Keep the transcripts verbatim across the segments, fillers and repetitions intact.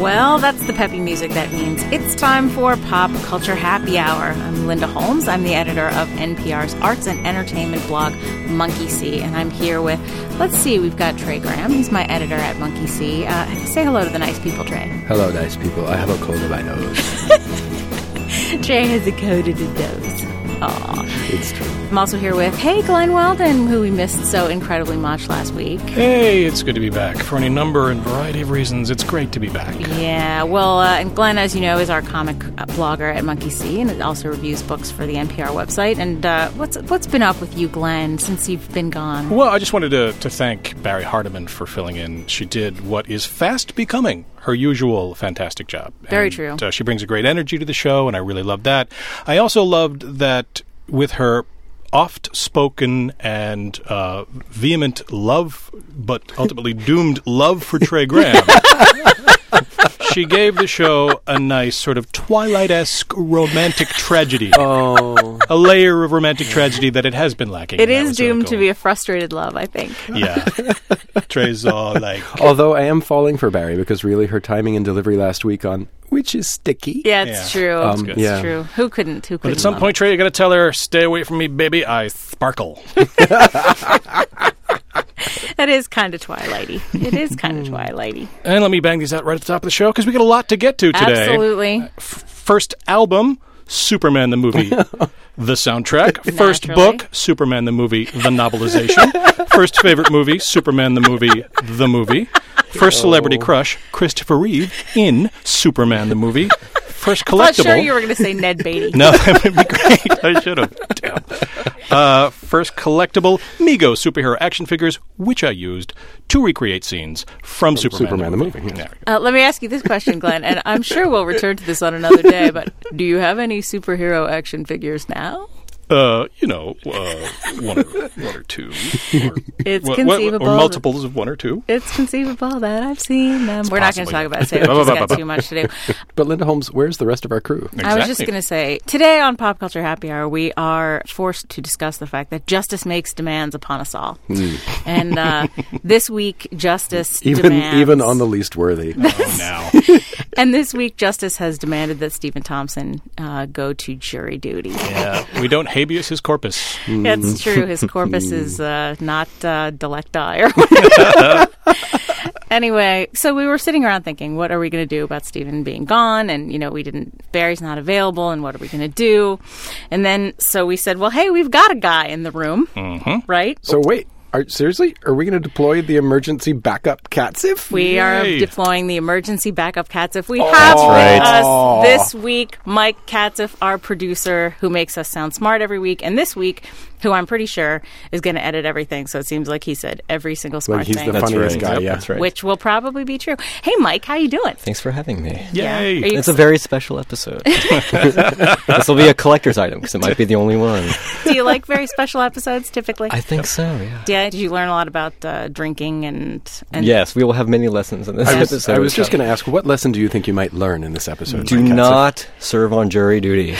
Well, that's the peppy music. That means it's time for Pop Culture Happy Hour. I'm Linda Holmes. I'm the editor of N P R's arts and entertainment blog, Monkey See. And I'm here with, let's see, we've got Trey Graham. He's my editor at Monkey See. Uh, say hello to the nice people, Trey. Hello, nice people. I have a cold in my nose. Trey has a cold in his nose. Aw. It's true. I'm also here with, hey, Glenn Weldon, who we missed so incredibly much last week. Hey, it's good to be back. For any number and variety of reasons, it's great to be back. Yeah, well, uh, and Glenn, as you know, is our comic blogger at Monkey See, and it also reviews books for the N P R website. And uh, what's what's been up with you, Glenn, since you've been gone? Well, I just wanted to, to thank Barry Hardiman for filling in. She did what is fast becoming her usual fantastic job. Very and, true. Uh, she brings a great energy to the show, and I really loved that. I also loved that with her oft-spoken and uh, vehement love, but ultimately doomed love for Trey Graham, she gave the show a nice sort of Twilight-esque romantic tragedy. Oh. A layer of romantic tragedy that it has been lacking. It is doomed to be a frustrated love, I think. Yeah. Trey's all like... Although I am falling for Barry, because really her timing and delivery last week on Which is Sticky. Yeah, it's Yeah. true. Um, it's yeah. true. Who couldn't? Who couldn't? But at some love point, Trey, you got to tell her, stay away from me, baby. I sparkle. That is kind of Twilighty. It is kind of Twilighty. And let me bang these out right at the top of the show, because we got a lot to get to today. Absolutely. F- first album, Superman the movie, the soundtrack. First Naturally. book, Superman the movie, the novelization. First favorite movie, Superman the movie, the movie. First celebrity crush, Christopher Reeve in Superman the movie. First collectible. I'm not sure you were going to say Ned Beatty. No, that would be great. I should have. Damn. Uh, first collectible Mego superhero action figures, which I used to recreate scenes from, from Superman, Superman the the movie. movie, There we go. Uh, let me ask you this question, Glenn, and I'm sure we'll return to this on another day, but do you have any superhero action figures now? Uh, you know, uh, one, or, one or two. Or, It's what- conceivable. Or multiples of one or two. It's conceivable that I've seen them. We're not going to possibly- talk about it today. We've just got too much to do. But Linda Holmes, where's the rest of our crew? I was just Exactly. going to say, today on Pop Culture Happy Hour, we are forced to discuss the fact that justice makes demands upon us all. And uh, this week, justice Even demands... even on the least worthy. Oh, now. And this week, justice has demanded that Stephen Thompson uh, go to jury duty. Yeah, we don't habeas his corpus. It's true. His corpus is uh, not uh, delecti or whatever. Anyway, so we were sitting around thinking, what are we going to do about Stephen being gone? And, you know, we didn't, Barry's not available, and what are we going to do? And then, so we said, well, hey, we've got a guy in the room, Mm-hmm. right? So wait, are, seriously? Are we going to deploy the emergency backup CATSIF? We are Yay. deploying the emergency backup CATSIF. We Oh, have that's with right. us Oh. this week Mike Katzif, our producer, who makes us sound smart every week. And this week, who I'm pretty sure is going to edit everything. So it seems like he said every single smart Like he's thing. the That's funniest right. guy, Yep, yeah. that's right. Which will probably be true. Hey, Mike, how you doing? Thanks for having me. Yeah. Yay. Are you It's a very special episode. This will be a collector's item because it might be the only one. Do you like very special episodes typically? I think so, yeah. yeah. Did you learn a lot about uh, drinking and, and Yes, we will have many lessons in this I was, episode. I was just going to ask, what lesson do you think you might learn in this episode? Do Mike Katzif? not serve on jury duty.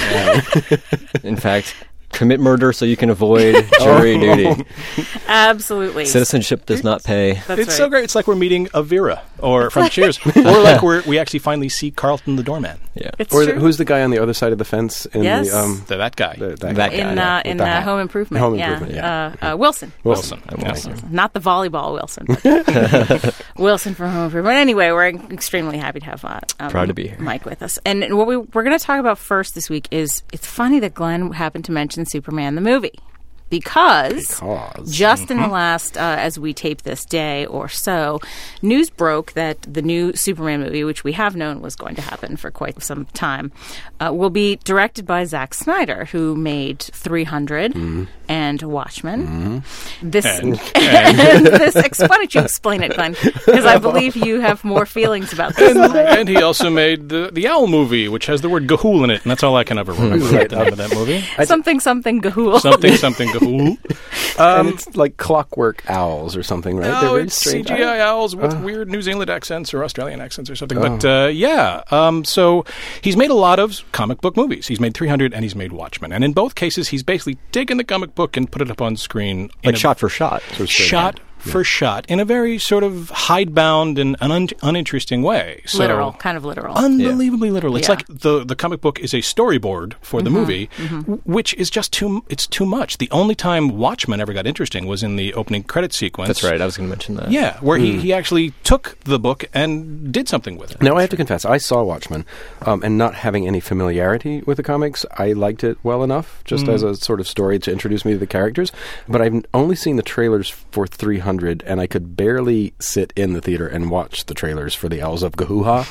In fact, commit murder so you can avoid jury duty. Absolutely. Citizenship does not pay. That's It's right. so great. It's like we're meeting a Vera or from Cheers, or like we're, we actually finally see Carlton the doorman. Yeah. It's Or true. the, who's the guy on the other side of the fence? In Yes. The, um, The, that guy. the, that, That guy. guy. in yeah, uh, in with the uh, hat. Home Improvement. Home yeah. Improvement, Uh, uh, Wilson. Wilson. I'm Yeah. Wilson. Not the volleyball Wilson. But Wilson from Home Improvement. Anyway, we're extremely happy to have uh, um, Proud to be here. Mike with us. And what we, we're going to talk about first this week is it's funny that Glenn happened to mention Superman the movie. Because, Because. just in the last, uh, as we tape this day or so, news broke that the new Superman movie, which we have known was going to happen for quite some time, uh, will be directed by Zack Snyder, who made three hundred Mm-hmm. and Watchmen. Mm-hmm. This, And- and this, ex- why don't you explain it, Glenn? Because I believe you have more feelings about this. And, than I do. and he also made the, the Owl movie, which has the word Gahool in it, and that's all I can ever remember about the name of that movie. Something, something, Gahool. Something, something Gahool. and it's like Clockwork Owls or something, right? They're No, very it's strange. C G I owls with Uh. weird New Zealand accents or Australian accents or something. But uh, yeah, um, so he's made a lot of comic book movies. He's made three hundred and he's made Watchmen. And in both cases, he's basically taken the comic book and put it up on screen. in Like a shot for shot. shot first shot in a very sort of hidebound and un- uninteresting way. So Literal, kind of literal. Unbelievably literal. It's Yeah. like the, the comic book is a storyboard for the Mm-hmm. movie, w- which is just too, it's too much. The only time Watchmen ever got interesting was in the opening credit sequence. That's right. I was going to mention that. Yeah, where he, he actually took the book and did something with it. Now, I have to confess, I saw Watchmen, um, and not having any familiarity with the comics, I liked it well enough, just as a sort of story to introduce me to the characters. But I've only seen the trailers for three hundred, and I could barely sit in the theater and watch the trailers for the Owls of Gahuha,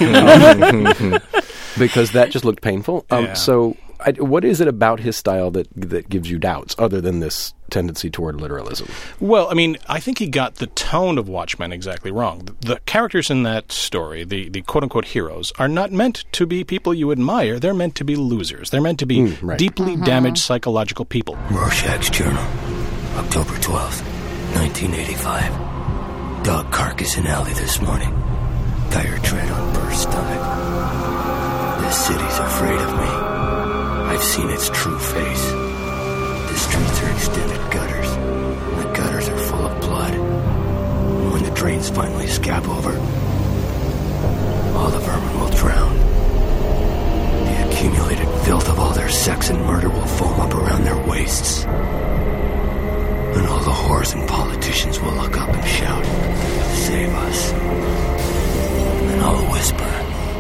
um, because that just looked painful. Um, Yeah. So, I, what is it about his style that that gives you doubts, other than this tendency toward literalism? Well, I mean, I think he got the tone of Watchmen exactly wrong. The, the characters in that story, the, the quote-unquote heroes, are not meant to be people you admire. They're meant to be losers. They're meant to be Mm, right. deeply damaged psychological people. Rorschach's Journal, October twelfth, nineteen eighty-five. Dog carcass in alley this morning. Tire tread on burst stomach. This city's afraid of me. I've seen its true face. The streets are extended gutters. The gutters are full of blood. And when the drains finally scab over, all the vermin will drown. The accumulated filth of all their sex and murder will foam up around their waists. And all the whores and politicians will look up and shout, "Save us." And I'll whisper,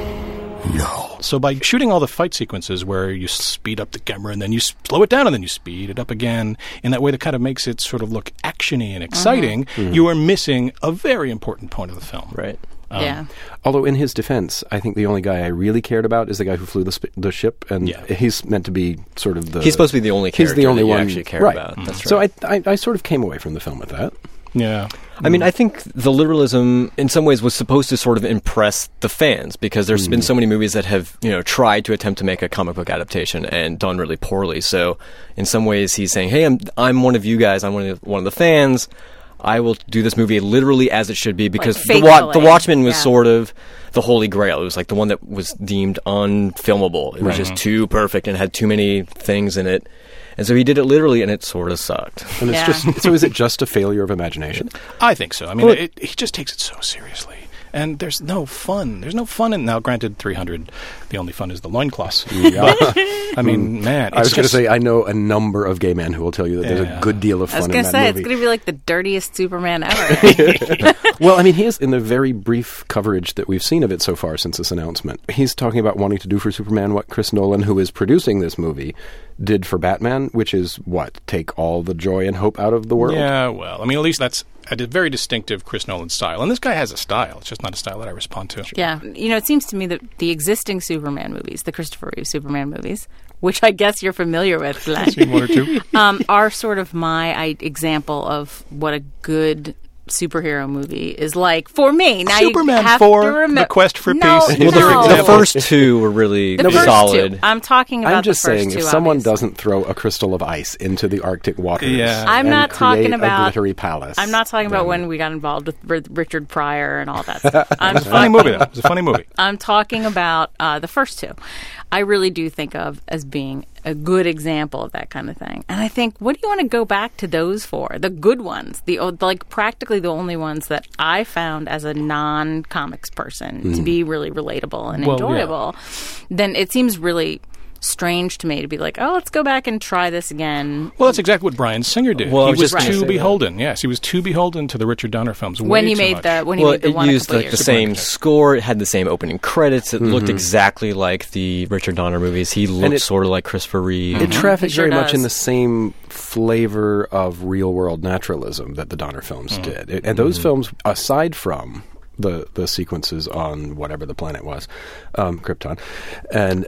"No." So by shooting all the fight sequences where you speed up the camera and then you slow it down and then you speed it up again, in that way that kind of makes it sort of look actiony and exciting, you are missing a very important point of the film. Right. Um, yeah. Although in his defense, I think the only guy I really cared about is the guy who flew the, sp- the ship, and Yeah. he's meant to be sort of the... He's supposed to be the only He's character the only that you one actually care right. about. That's So right. I, I, I sort of came away from the film with that. Yeah. I mean, I think the literalism, in some ways, was supposed to sort of impress the fans because there's been so many movies that have, you know, tried to attempt to make a comic book adaptation and done really poorly. So, in some ways, he's saying, "Hey, I'm I'm one of you guys. I'm one of the, one of the fans. I will do this movie literally as it should be," because Like, the, Wa- the faithfully. Watchmen was Yeah. sort of the holy grail. It was like the one that was deemed unfilmable. It was just too perfect and had too many things in it. And so he did it literally, and it sort of sucked. And it's Yeah. just so is it just a failure of imagination? I think so. I mean, Well, it, he just takes it so seriously. And there's no fun. There's no fun in... Now, granted, three hundred, the only fun is the loincloths. Yeah. But, I mean, man, I was it's going to just... say, I know a number of gay men who will tell you that there's Yeah. a good deal of I was fun going in to that say, movie. it's going to be like the dirtiest Superman ever. Well, I mean, he is, in the very brief coverage that we've seen of it so far since this announcement, he's talking about wanting to do for Superman what Chris Nolan, who is producing this movie, did for Batman, which is, what, take all the joy and hope out of the world? Yeah, well, I mean, at least that's a di- very distinctive Chris Nolan style. And this guy has a style. It's just not a style that I respond to. Yeah. You know, it seems to me that the existing Superman movies, the Christopher Reeve Superman movies, which I guess you're familiar with, Glenn, One or two? um, are sort of my I, example of what a good superhero movie is like for me. Now Superman you have four, to remember, The Quest for no, Peace. No, Is your the example. first two were really The first solid. two. I'm talking about I'm just the first saying, two, if someone obviously. doesn't throw a crystal of ice into the Arctic waters, Yeah. I'm and not talking create about- a glittery palace, I'm not talking about then- when we got involved with R- Richard Pryor and all that stuff. I'm It's a funny talking- movie, though. It's a funny movie. I'm talking about uh, the first two. I really do think of as being a good example of that kind of thing. And I think, what do you want to go back to those for? The good ones, the o- like practically the only ones that I found as a non-comics person to be really relatable and Well, yeah. enjoyable. Then it seems really strange to me to be like, oh, let's go back and try this again. Well, that's exactly what Bryan Singer did. Well, I he was was just gonna too say that. beholden. Yes, he was too beholden to the Richard Donner films. When way he too made much. the when he Well, made the it one a used couple like the years same ago. score. It had the same opening credits. It looked exactly like the Richard Donner movies. He looked it- sort of like Christopher Reeve. It trafficked He sure very much in does. the same flavor of real-world naturalism that the Donner films did. It- and those films, aside from the the sequences on whatever the planet was, um, Krypton, and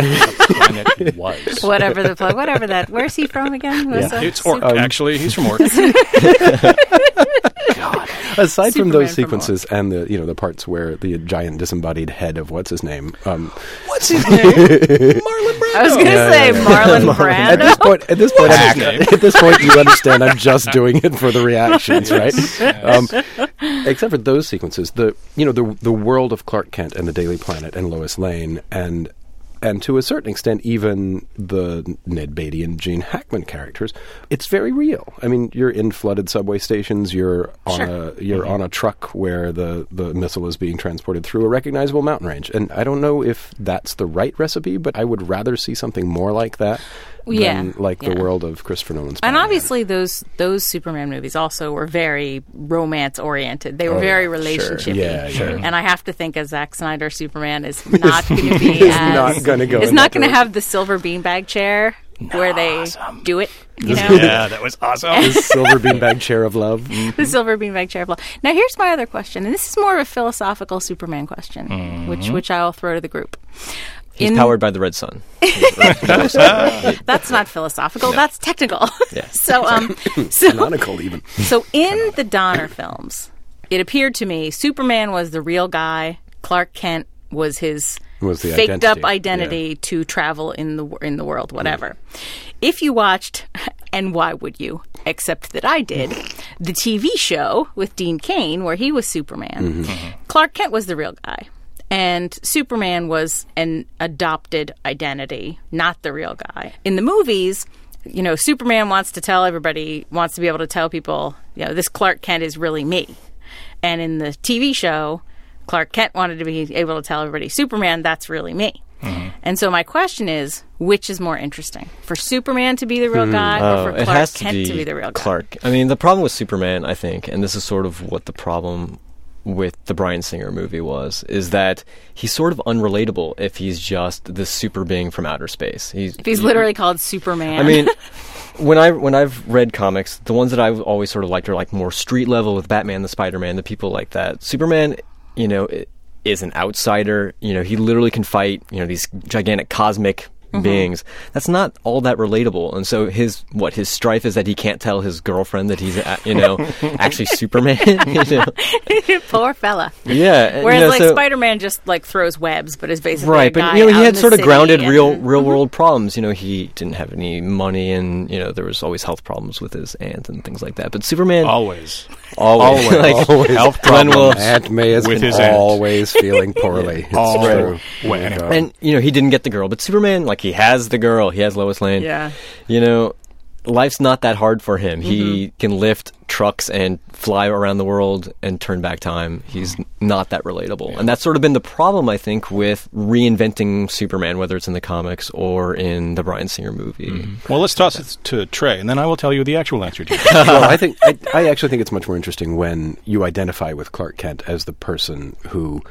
planet it was. whatever the plug, whatever that. Where's he from again? Was Yeah. a It's Orc, super- actually. He's from Orc. aside from Superman those from sequences and the you know the parts where the giant disembodied head of what's his name. Um, What's his name? Marlon Brando. I was going to Yeah, say yeah, Marlon at Brando. this point, at this point, What's I'm- his name? at this point, you understand. I'm just doing it for the reactions, right? Um, except for those sequences, the you know the the world of Clark Kent and the Daily Planet and Lois Lane and and to a certain extent, even the Ned Beatty and Gene Hackman characters, it's very real. I mean, you're in flooded subway stations. You're on Sure. a you're mm-hmm. on a truck where the, the missile is being transported through a recognizable mountain range. And I don't know if that's the right recipe, but I would rather see something more like that Yeah. than like Yeah. the world of Christopher Nolan's And Spider-Man. obviously, those those Superman movies also were very romance oriented. They were Oh, very yeah, sure. relationshipy. Yeah, sure. And I have to think a Zack Snyder Superman is not going to be Is as not gonna go It's in not that going to direction. have the silver beanbag chair where they do it. You know, Yeah, that was awesome. The silver beanbag chair of love. the silver beanbag chair. of love. Now, here's my other question, and this is more of a philosophical Superman question, Mm-hmm. which which I'll throw to the group. He's In- powered by the red sun. That's not philosophical. That's technical. Yeah. so, um, so Canonical, even. So in the Donner films, it appeared to me Superman was the real guy. Clark Kent was his Was the faked up identity, identity yeah. to travel in the in the world, whatever. If you watched, and why would you? Except that I did, the T V show with Dean Cain, where he was Superman. Clark Kent was the real guy. And Superman was an adopted identity, not the real guy. In the movies, you know, Superman wants to tell everybody, wants to be able to tell people, you know, this Clark Kent is really me. And in the T V show, Clark Kent wanted to be able to tell everybody, Superman, that's really me. Mm-hmm. And so my question is, which is more interesting? For Superman to be the real guy Oh, or for it Clark has to Kent be, to be the real guy? Clark. I mean, the problem with Superman, I think, and this is sort of what the problem with the Bryan Singer movie was, is that he's sort of unrelatable if he's just this super being from outer space. He's, If he's literally called Superman. I mean, when I when I've read comics, the ones that I've always sort of liked are like more street level with Batman, the Spider-Man, the people like that. Superman, you know, is an outsider. You know, he literally can fight, you know, these gigantic cosmic Mm-hmm. beings. That's not all that relatable. And so his what his strife is that he can't tell his girlfriend that he's uh, you know actually Superman. You know? Poor fella. Yeah. and, Whereas, you know, like, so- Spider-Man just, like, throws webs, but is basically right, a guy but you know, out he in had the sort of city grounded and- real real world problems. You know, he didn't have any money, and you know, there was always health problems with his aunt and things like that. But Superman Always. always, Always. like, Always. Health Glenn problems. will- Aunt May is With his aunt. always feeling poorly. It's All true. way. Oh my God. and you know, he didn't get the girl, but Superman, like, he has the girl, he has Lois Lane. Yeah. You know, life's not that hard for him. Mm-hmm. He can lift trucks and fly around the world and turn back time. He's not that relatable. And that's sort of been the problem, I think, with reinventing Superman, whether it's in the comics or in the Bryan Singer movie. Well, let's toss it to Trey, and then I will tell you the actual answer to it. well, I think I, I actually think it's much more interesting when you identify with Clark Kent as the person who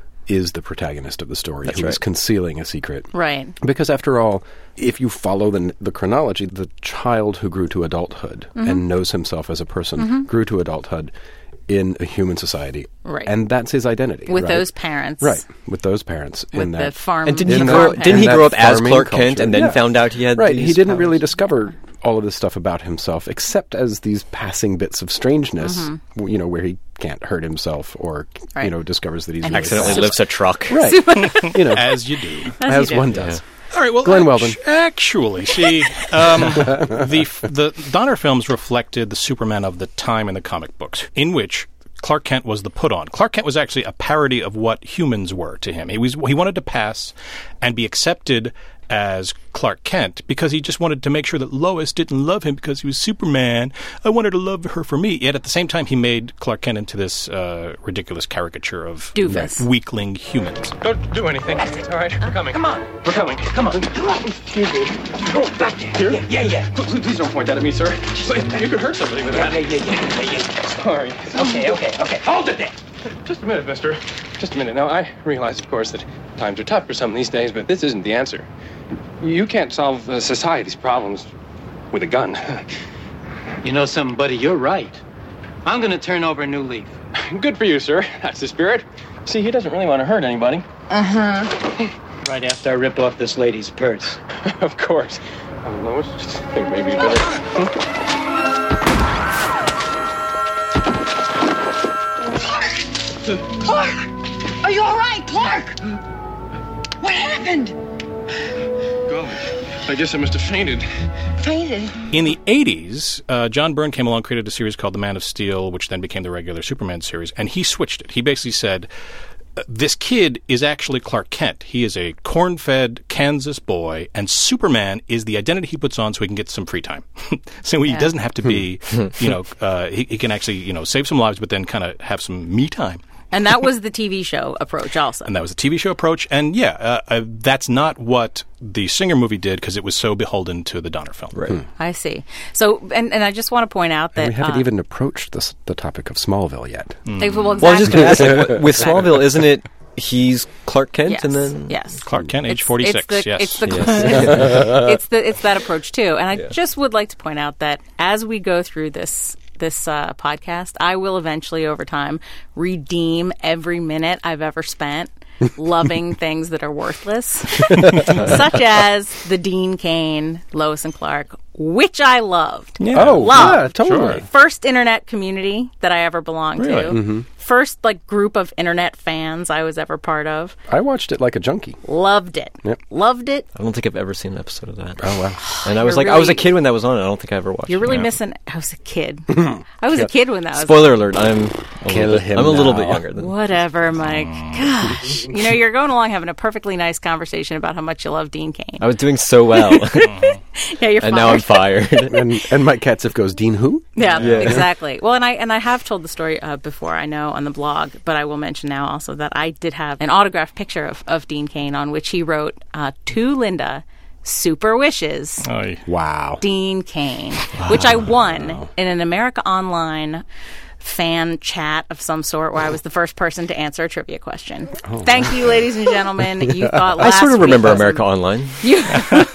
is the protagonist of the story, That's who is right. concealing a secret. Right. Because after all, if you follow the, the chronology, the child who grew to adulthood Mm-hmm. and knows himself as a person grew to adulthood in a human society. Right. And that's his identity. With right? those parents. Right. With those parents. With in the that. farm. And didn't he In grow, that- didn't he in grow that up as farming Clark Kent culture. and then Yeah. found out he had Right. these He didn't really powers? discover all of this stuff about himself, except as these passing bits of strangeness, w you know, where he can't hurt himself or, Right. you know, discovers that he's And really Accidentally sad. lifts a truck. Right. you know, As you do. As as you do. one does. All right, well, Glenn act- Weldon. Actually, see, um, the the Donner films reflected the Superman of the time in the comic books, in which Clark Kent was the put-on. Clark Kent was actually a parody of what humans were to him. He was he wanted to pass and be accepted as Clark Kent because he just wanted to make sure that Lois didn't love him because he was Superman. I wanted to love her for me. Yet at the same time, he made Clark Kent into this uh, ridiculous caricature of Doofus. weakling humans. Don't do anything. It's all right. We're coming. Come on. We're coming. Come on. Excuse me. Go back here. Yeah, yeah, yeah. Please, please don't point that at me, sir. You could hurt somebody with that. Yeah, yeah, yeah, yeah, yeah. Sorry. Okay, okay, okay. Hold it there. Just a minute, mister. Just a minute. Now, I realize, of course, that times are tough for some these days, but this isn't the answer. You can't solve uh, society's problems with a gun. You know something, buddy? You're right. I'm gonna turn over a new leaf. Good for you, sir. That's the spirit. See, he doesn't really want to hurt anybody. Right after I rip off this lady's purse. Of course. Oh, Lois, just think maybe you better... Clark! Are you all right, Clark? What happened? God, I guess I must have fainted. Fainted. In the eighties, uh, John Byrne came along, created a series called The Man of Steel, which then became the regular Superman series, and he switched it. He basically said, uh, this kid is actually Clark Kent. He is a corn-fed Kansas boy, and Superman is the identity he puts on so he can get some free time. So he Yeah. doesn't have to be, you know, uh, he, he can actually, you know, save some lives, but then kind of have some me time. And that was the T V show approach also. And that was a T V show approach. And yeah, uh, uh, that's not what the Singer movie did because it was so beholden to the Donner film. Right. I see. So, and, and I just want to point out that... And we haven't uh, even approached this, the topic of Smallville yet. they- well, Well, I was just exactly. going to ask, like, what- with Exactly. Smallville, isn't it he's Clark Kent Yes. and then... yes. Clark Kent, age It's- forty-six, it's the, yes. It's the, Yes. it's the it's that approach too. And I just would like to point out that as we go through this this uh, podcast, I will eventually, over time, redeem every minute I've ever spent loving things that are worthless, such as the Dean Cain, Lois and Clark, which I loved. Yeah. Oh, Love. yeah, totally. Sure. First internet community that I ever belonged Really? to. Mm-hmm. First like group of internet fans I was ever part of. I watched it like a junkie. Loved it. Yep. Loved it. I don't think I've ever seen an episode of that. Oh, wow. And I was You're like, I was a really- kid when that was on. I don't think I ever watched You're it. really Yeah. missing. I was a kid. I was a kid when that was. Spoiler alert, I'm a Kill little bit, him I'm a little now. bit younger than Whatever, Mike. Gosh, you know, you're going along having a perfectly nice conversation about how much you love Dean Cain. I was doing so well. Yeah, you're and fired. now I'm fired. and and Mike Katzeff goes, Dean who? Yeah, Yeah. exactly. Well, and I and I have told the story uh, before, I know, on the blog, but I will mention now also that I did have an autographed picture of, of Dean Cain on which he wrote uh, to Linda, "Super wishes, Oy. Wow. Dean Cain," which I won in an America Online fan chat of some sort where I was the first person to answer a trivia question. Thank you, ladies and gentlemen. You thought I last sort of week remember was- America Online. You-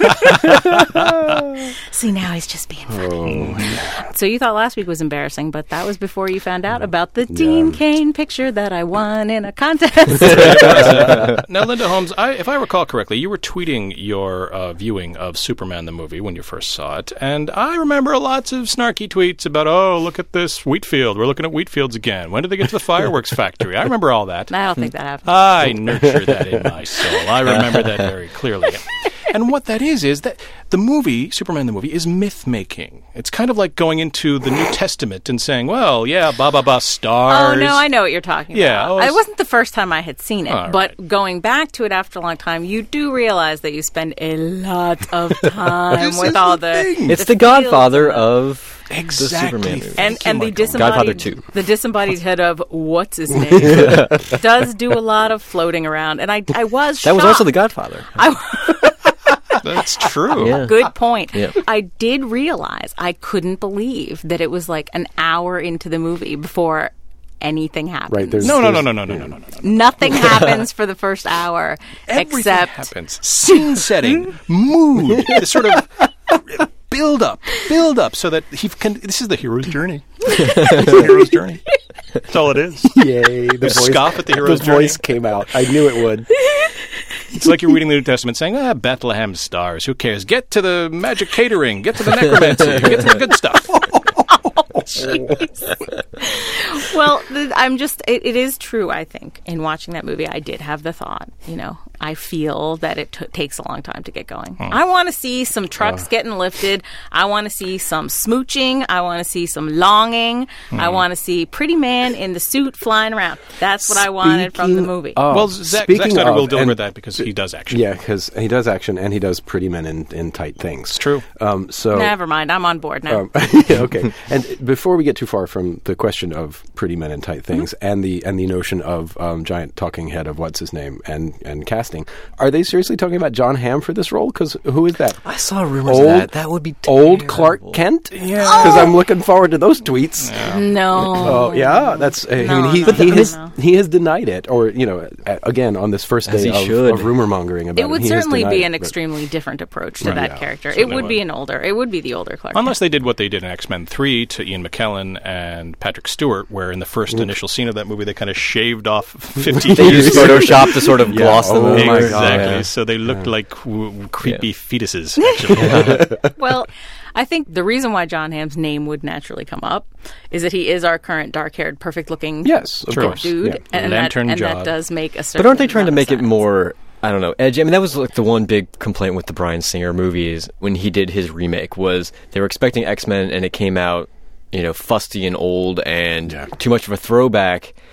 See, now he's just being funny. So you thought last week was embarrassing, but that was before you found out about the Dean Cain picture that I won in a contest. Now, Linda Holmes, I, if I recall correctly, you were tweeting your uh, viewing of Superman the movie when you first saw it, and I remember lots of snarky tweets about, oh, look at this wheat field. We're looking at wheat fields again. When did they get to the fireworks factory? I remember all that. I don't think that happened. I nurture that in my soul. I remember that very clearly. And what that is, is that the movie, Superman the movie, is myth-making. It's kind of like going into the New Testament and saying, well, yeah, ba ba ba stars. Oh, no, I know what you're talking Yeah, about. oh, It it's- wasn't the first time I had seen it, All but right. going back to it after a long time, you do realize that you spend a lot of time This with is all the the... thing. It's the the Godfather fields and of Exactly. the Superman movie. And, Thank you, and the Michael. Godfather disembodied, two. the disembodied head of what's his name does do a lot of floating around, and I, I was That was also The shocked. Godfather. That's true. Yeah. Good point. Yeah. I did realize I couldn't believe that it was like an hour into the movie before anything happens. Right, there's- No, no, no, no, no, no, no, no, no. Nothing happens for the first hour Everything except happens. Scene setting, mood, this sort of build up, build up, so that he can. This is the hero's journey. It's the hero's journey. That's all it is. Yay. The voice, scoff at the hero's the journey. voice came out. I knew it would. It's like you're reading the New Testament saying, ah, Bethlehem stars, who cares? Get to the magic catering, get to the necromancy, get to the good stuff. well, the, I'm just. It, it is true. I think in watching that movie, I did have the thought. You know, I feel that it t- takes a long time to get going. I want to see some trucks getting lifted. I want to see some smooching. I want to see some longing. I want to see pretty man in the suit flying around. That's what I wanted from the Speaking movie. of- Well, Zack, Zack speaking Snyder of, will deliver and- that because he does action. Yeah, because he does action and he does pretty men in, in tight things. It's true. Um, so Never mind. I'm on board now. Um, yeah, okay. And before we get too far from the question of pretty men in tight things Mm-hmm. and the and the notion of um, giant talking head of what's his name and, and casting, are they seriously talking about John Hamm for this role? Because who is that? I saw rumors Old- of that. That would be Old terrible. Clark Kent? Yeah. Because I'm looking forward to those tweets. no. Oh yeah, that's. I No, mean, he, no, he no, has no. he has denied it, or you know, a- again on this first As day he of, should. of rumor mongering about It would he has certainly denied be it, an but- extremely different approach to Right. that Yeah, character. It certainly would be would. an older. It would be the older Clark. Unless they did what they did in X-Men three to Ian McKellen and Patrick Stewart, where in the first initial scene of that movie they kind of shaved off fifty They years. used Photoshop to sort of Yeah. gloss them Oh over. my God. Exactly. Yeah. So they looked like w- creepy Yeah. fetuses, actually. Well, I think the reason why John Hamm's name would naturally come up is that he is our current dark-haired, perfect-looking Yes, of Sure. course. dude, Yeah. and, Lantern that, and job. that does make a certain But aren't they trying to amount make of it sense. more, I don't know, edgy? I mean, that was like the one big complaint with the Bryan Singer movies when he did his remake was they were expecting X-Men and it came out, you know, fusty and old and Yeah. too much of a throwback.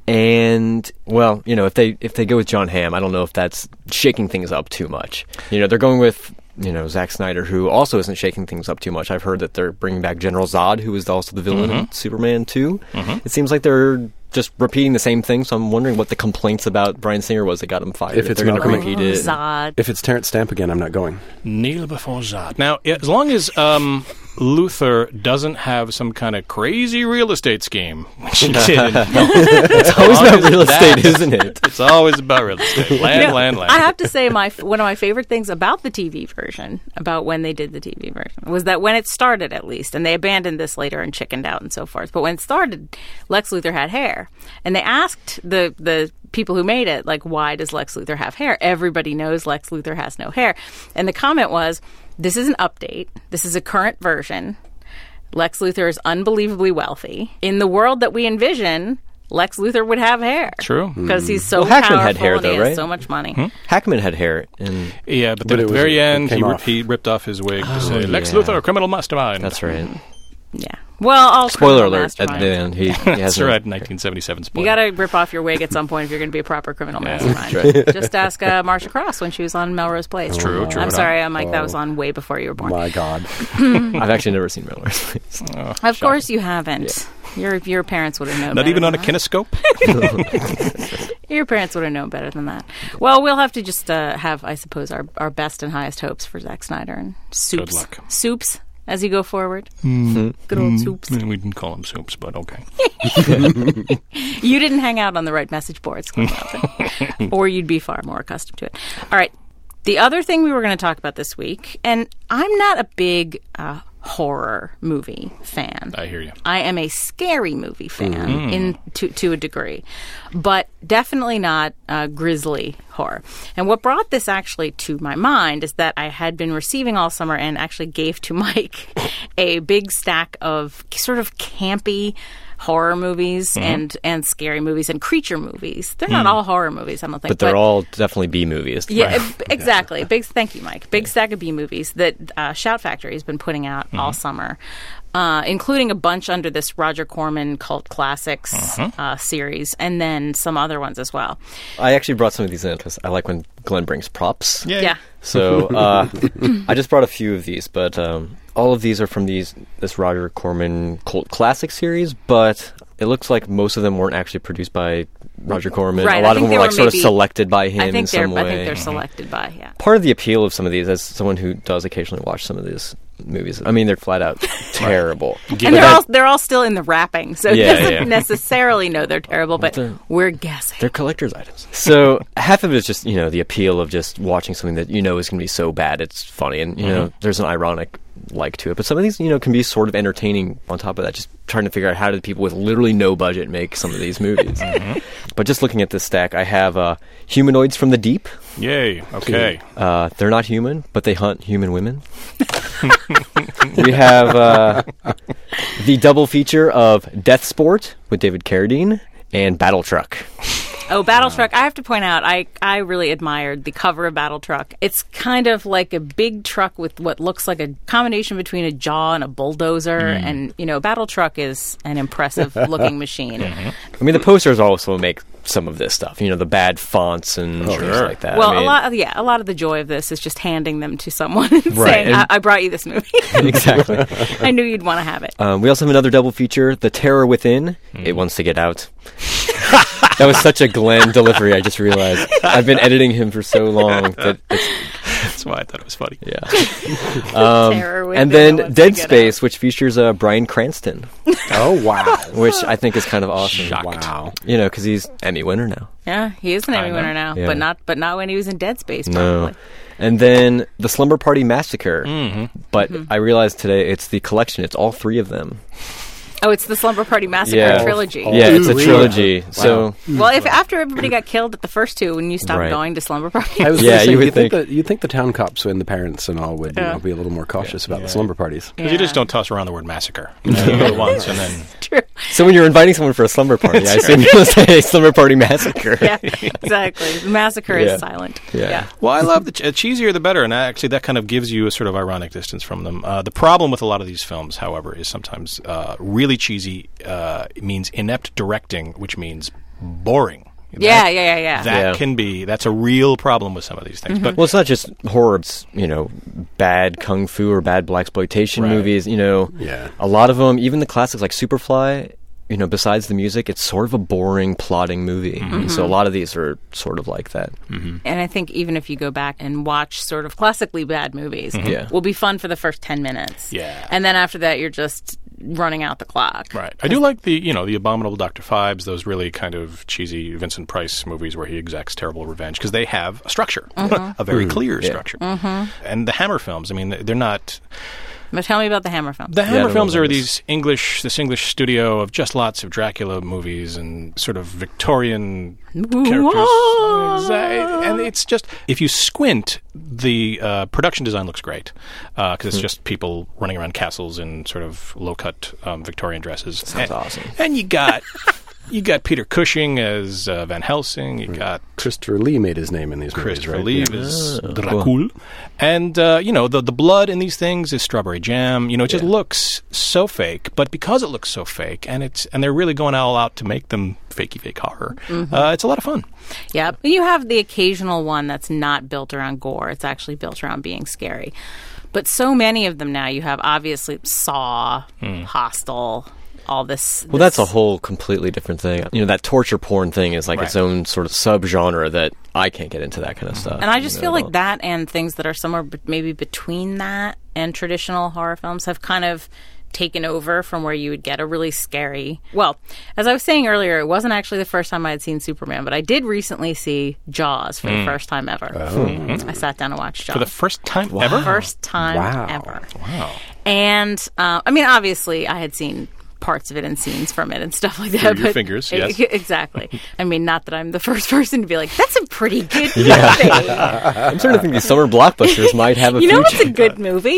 And, well, you know, if they if they go with John Hamm, I don't know if that's shaking things up too much. You know, they're going with, you know, Zack Snyder, who also isn't shaking things up too much. I've heard that they're bringing back General Zod, who is also the villain Mm-hmm. in Superman two. Mm-hmm. It seems like they're just repeating the same thing, so I'm wondering what the complaints about Bryan Singer was that got him fired. If it's they're going to Malcolm- repeat it. Zod. If it's Terrence Stamp again, I'm not going. Kneel before Zod. Now, as long as um, Luther doesn't have some kind of crazy real estate scheme, which he did. in- It's always long about as real that- estate, isn't it? It's always about real estate. Land, You know, land, land. I have to say, my one of my favorite things about the T V version, about when they did the T V version, was that when it started, at least, and they abandoned this later and chickened out and so forth. But when it started, Lex Luthor had hair, and they asked the the people who made it, like, why does Lex Luthor have hair? Everybody knows Lex Luthor has no hair, and the comment was, "This is an update. This is a current version. Lex Luthor is unbelievably wealthy. In the world that we envision, Lex Luthor would have hair. True. Because he's so Well, Hackman powerful had hair, and he though, has right? so much money. Hmm? Hackman had hair, and Yeah, but But then it at the was- very it end, he, came ri- off. he ripped off his wig to say, Lex yeah. Luthor, criminal mastermind. that's right. Yeah. Well, all Spoiler criminal alert, at the masterminds. end, he, he That's has no- right, nineteen seventy-seven spoiler. You got to rip off your wig at some point if you're going to be a proper criminal Yeah. mastermind. That's Just ask uh, Marsha Cross when she was on Melrose Place. True, true. I'm sorry, uh, Mike. That Oh. was on way before you were born. My God. I've actually never seen Melrose Place. Oh, Of shocking. course you haven't. Your your parents would have known. Not better even on a than that. kinescope? Your parents would have known better than that. Well, we'll have to just uh, have, I suppose, our, our best and highest hopes for Zack Snyder and soups. Good luck. Soups as you go forward. Good old soups. I mean, we didn't call them soups, but okay. You didn't hang out on the right message boards, Glenn Melton, or you'd be far more accustomed to it. All right. The other thing we were going to talk about this week, and I'm not a big uh, horror movie fan. I hear you. I am a scary movie fan in to to a degree, but definitely not uh, grisly horror. And what brought this actually to my mind is that I had been receiving all summer and actually gave to Mike a big stack of sort of campy horror movies and and scary movies and creature movies. They're not all horror movies, I don't think, But they're all definitely B movies. yeah, e- exactly. Big, thank you, Mike. Big stack of B movies that uh, Shout Factory has been putting out all summer, uh, including a bunch under this Roger Corman Cult Classics uh, series, and then some other ones as well. I actually brought some of these in because I like when Glenn brings props. Yeah. Yeah. So uh, I just brought a few of these, but um, all of these are from these this Roger Corman Cult Classic series, but it looks like most of them weren't actually produced by Roger Corman. Right, A I lot of think them they were like were sort of maybe- selected by him I think in they're. some way. I think they're selected by. Yeah. Part of the appeal of some of these, as someone who does occasionally watch some of these movies, I mean, they're flat out terrible. And they're all they're all still in the wrapping, so Yeah, it doesn't yeah. necessarily know they're terrible, but They're- we're guessing. They're collector's items. So half of it is just, you know, the appeal of just watching something that you know is going to be so bad it's funny. And, you know, there's an ironic like to it. But some of these, you know, can be sort of entertaining on top of that, just trying to figure out how do people with literally no budget make some of these movies. But just looking at this stack, I have uh, Humanoids from the Deep. Yay. Okay. Uh, they're not human, but they hunt human women. We have uh, the double feature of Death Sport with David Carradine and Battle Truck. Oh, Battle Truck! I have to point out, I I really admired the cover of Battle Truck. It's kind of like a big truck with what looks like a combination between a jaw and a bulldozer, and you know, Battle Truck is an impressive looking machine. I mean, the posters also make some of this stuff. You know, the bad fonts and things Sure. like that. Well, I mean, a lot, of, yeah, a lot of the joy of this is just handing them to someone and Right, saying, and- I, "I brought you this movie. exactly. I knew you'd want to have it." Um, we also have another double feature, The Terror Within. It wants to get out. That was such a Glenn delivery, I just realized. I've been editing him for so long that it's, That's why I thought it was funny. yeah. Um, Terror Within and then wants to Dead get Space, which features uh, Bryan Cranston, Oh, wow. which I think is kind of awesome. Wow. You know, because he's Emmy winner now. Yeah, he is an Emmy know. winner now, Yeah. but not but not when he was in Dead Space. No. Probably. And then The Slumber Party Massacre. Mm-hmm. But Mm-hmm. I realized today it's the collection. It's all three of them. Oh, it's the Slumber Party Massacre Yeah. trilogy. Yeah, it's a Ooh, trilogy. wow. So Well, if after everybody got killed at the first two, when you stopped Right. going to Slumber Party, I was Yeah, gonna say, you would you'd think, think- that you'd think the town cops and the parents and all would you Yeah. know, be a little more cautious about Yeah. the slumber parties. Because you just don't toss around the word massacre. You know, you go once and then... True. So when you're inviting someone for a slumber party, I assume you'll say slumber party massacre. Yeah, exactly. The massacre Yeah. is silent. Yeah. Well, I love the ch- uh, cheesier the better, and actually that kind of gives you a sort of ironic distance from them. Uh, the problem with a lot of these films, however, is sometimes uh, really cheesy uh, means inept directing, which means boring. Yeah, That- yeah, yeah, yeah. That Yeah. can be, that's a real problem with some of these things. But Well, it's not just horror. It's, you know, bad kung fu or bad blaxploitation Right. movies. You know, Yeah. a lot of them, even the classics like Superfly, you know, besides the music, it's sort of a boring, plotting movie. And so a lot of these are sort of like that. And I think even if you go back and watch sort of classically bad movies, Yeah. will be fun for the first ten minutes. Yeah. And then after that, you're just running out the clock. Right. I do like the, you know, the Abominable Doctor Phibes, those really kind of cheesy Vincent Price movies where he exacts terrible revenge, because they have a structure, a very clear structure. And the Hammer films, I mean, they're not... But tell me about the Hammer films. The I Hammer don't know films what are that is. these English, this English studio of just lots of Dracula movies and sort of Victorian characters. Exactly. And it's just, if you squint, the uh, production design looks great because Hmm. it's just people running around castles in sort of low-cut um, Victorian dresses. Sounds and, awesome. And you got you got Peter Cushing as uh, Van Helsing. You got Christopher Lee made his name in these Christopher movies, right? Lee Yeah. is Oh, Dracul. And, uh, you know, the the blood in these things is strawberry jam. You know, it just Yeah. looks so fake. But because it looks so fake, and it's and they're really going all out to make them fakey fake horror, uh, it's a lot of fun. Yep. You have the occasional one that's not built around gore. It's actually built around being scary. But so many of them now, you have obviously Saw, Hostel, all this. Well, that's a whole completely different thing. You know, that torture porn thing is like Right. its own sort of subgenre that I can't get into that kind of stuff. And I just you feel know, like that and things that are somewhere be- maybe between that and traditional horror films have kind of taken over from where you would get a really scary... Well, as I was saying earlier, it wasn't actually the first time I had seen Superman, but I did recently see Jaws for the first time ever. I sat down and watched Jaws. For the first time ever? First time Wow. ever. Wow. And, uh, I mean, obviously, I had seen parts of it and scenes from it and stuff like that. Through your but- fingers, yes. Exactly. I mean, not that I'm the first person to be like, that's a pretty good movie. I'm starting to think these summer blockbusters might have a You know future. what's a good movie?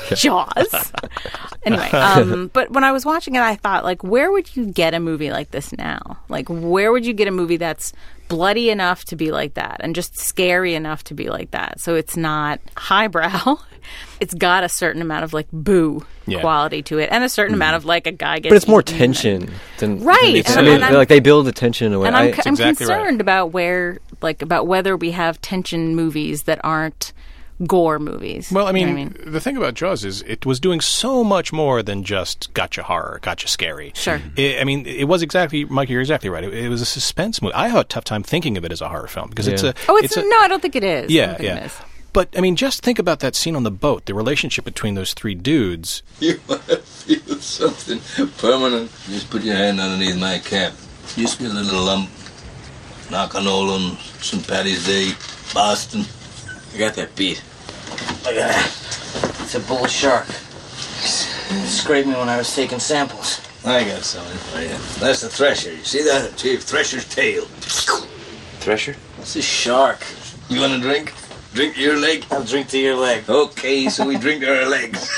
Jaws. Anyway, um, but when I was watching it, I thought, like, where would you get a movie like this now? Like, where would you get a movie that's bloody enough to be like that and just scary enough to be like that? So it's not highbrow. It's got a certain amount of, like, boo Yeah. quality to it and a certain amount of, like, a guy gets But it's more eaten. tension than Right, than it's- and- I mean, and I'm- like they build the tension in a way. And I'm, I- I'm exactly right. concerned about where, like, about whether we have tension movies that aren't gore movies. Well, I You mean, know what the thing about Jaws is it was doing so much more than just gotcha horror, gotcha scary. Sure. It, I mean, it was exactly, Mike, you're exactly right. It, it was a suspense movie. I had a tough time thinking of it as a horror film because it's Yeah. a. Oh, it's, a, no, I don't think it is. I Yeah, don't think it yeah. is. But I mean, just think about that scene on the boat. The relationship between those three dudes. You want to feel something permanent? Just put your hand underneath my cap. Just feel a little lump. Knock on Nolan, Saint Patty's Day, Boston. I got that beat. Look at that. It's a bull shark. It scraped me when I was taking samples. I got something for you. That's the Thresher. You see that? Chief Thresher's tail. Thresher? It's a shark. You want a drink? Drink to your leg? I'll drink to your leg. Okay, so we drink to our legs.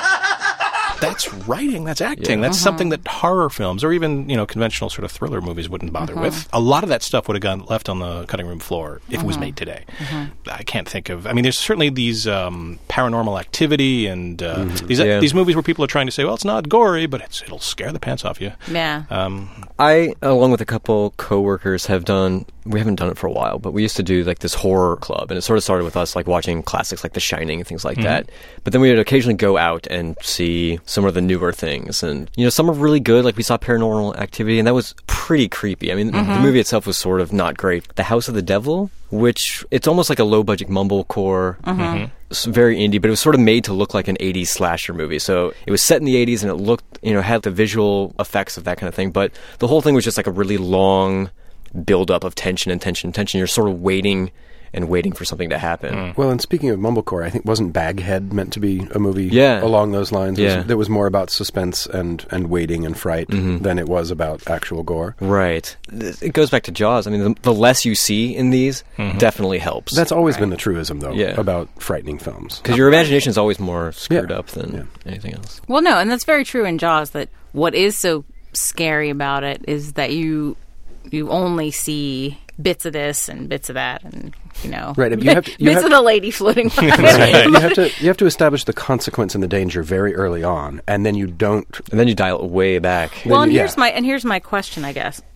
That's writing. That's acting. That's something that horror films or even you know conventional sort of thriller movies wouldn't bother with. A lot of that stuff would have gone left on the cutting room floor if it was made today. I can't think of. I mean, there's certainly these um, Paranormal Activity and uh, these Yeah. these movies where people are trying to say, well, it's not gory, but it's, it'll scare the pants off you. Yeah. Um, I, along with a couple coworkers, have done. We haven't done it for a while, but we used to do like this horror club, and it sort of started with us like watching classics like The Shining and things like that. But then we would occasionally go out and see some of the newer things, and you know, some are really good. Like we saw Paranormal Activity, and that was pretty creepy. I mean, the movie itself was sort of not great. The House of the Devil, which it's almost like a low budget mumblecore. It's very indie, but it was sort of made to look like an eighties slasher movie. So it was set in the eighties, and it looked, you know, had the visual effects of that kind of thing. But the whole thing was just like a really long build-up of tension and tension and tension. You're sort of waiting and waiting for something to happen. Well, and speaking of mumblecore, I think wasn't Baghead meant to be a movie Yeah. along those lines? It was- Yeah. that was more about suspense and, and waiting and fright than it was about actual gore. Right. Th- It goes back to Jaws. I mean, the, the less you see in these definitely helps. That's always been the truism, though, Yeah. about frightening films. because your imagination is always more screwed Yeah. up than Yeah. anything else. Well, no, and that's very true in Jaws, that what is so scary about it is that you you only see bits of this and bits of that and, you know, Right, you have to- you bits have- of the lady floating by. you have to you have to establish the consequence and the danger very early on, and then you don't. And then you dial it way back. Well, and Yeah. here's my and here's my question, I guess.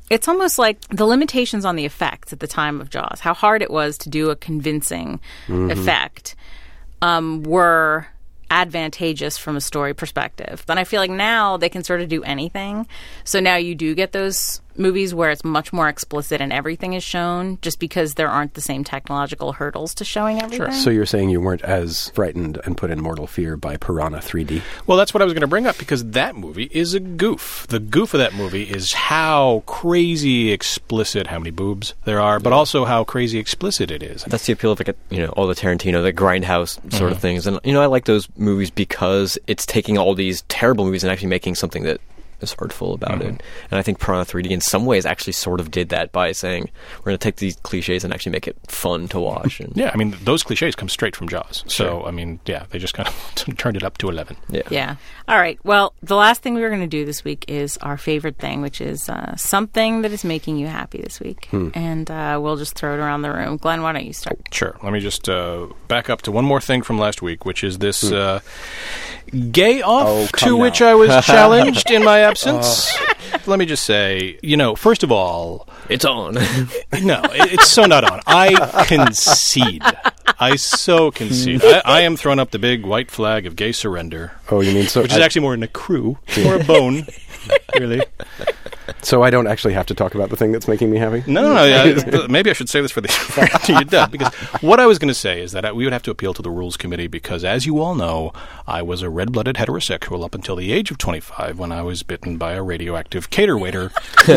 It's almost like the limitations on the effects at the time of Jaws, how hard it was to do a convincing mm-hmm. effect, um, were advantageous from a story perspective. But I feel like now they can sort of do anything. So now you do get those movies where it's much more explicit and everything is shown just because there aren't the same technological hurdles to showing everything. Sure. So you're saying you weren't as frightened and put in mortal fear by Piranha three D? Well, that's what I was going to bring up because that movie is a goof. The goof of that movie is how crazy explicit, how many boobs there are, but also how crazy explicit it is. That's the appeal of, like, you know, all the Tarantino, the Grindhouse sort mm-hmm. of things. And, you know, I like those movies because it's taking all these terrible movies and actually making something that is artful about mm-hmm. it. And I think Piranha three D in some ways actually sort of did that by saying we're going to take these cliches and actually make it fun to watch. And yeah, I mean, those cliches come straight from Jaws. So, sure. I mean, yeah, they just kind of turned it up to eleven. Yeah. Yeah. All right. Well, the last thing we were going to do this week is our favorite thing, which is uh, something that is making you happy this week. Hmm. And uh, we'll just throw it around the room. Glenn, why don't you start? Sure. Let me just uh, back up to one more thing from last week, which is this... Hmm. Uh, Gay off, oh, to now. which I was challenged in my absence. Oh. Let me just say, you know, first of all... It's on. No, it, it's so not on. I concede. I so concede. I, I am throwing up the big white flag of gay surrender. Oh, you mean so... Which is I, actually more in a crew, or a bone, really. So I don't actually have to talk about the thing that's making me happy? No, no, no. Yeah, maybe I should save this for the after you're done. Because what I was going to say is that we would have to appeal to the Rules Committee because, as you all know, I was a red-blooded heterosexual up until the age of twenty-five when I was bitten by a radioactive cater waiter.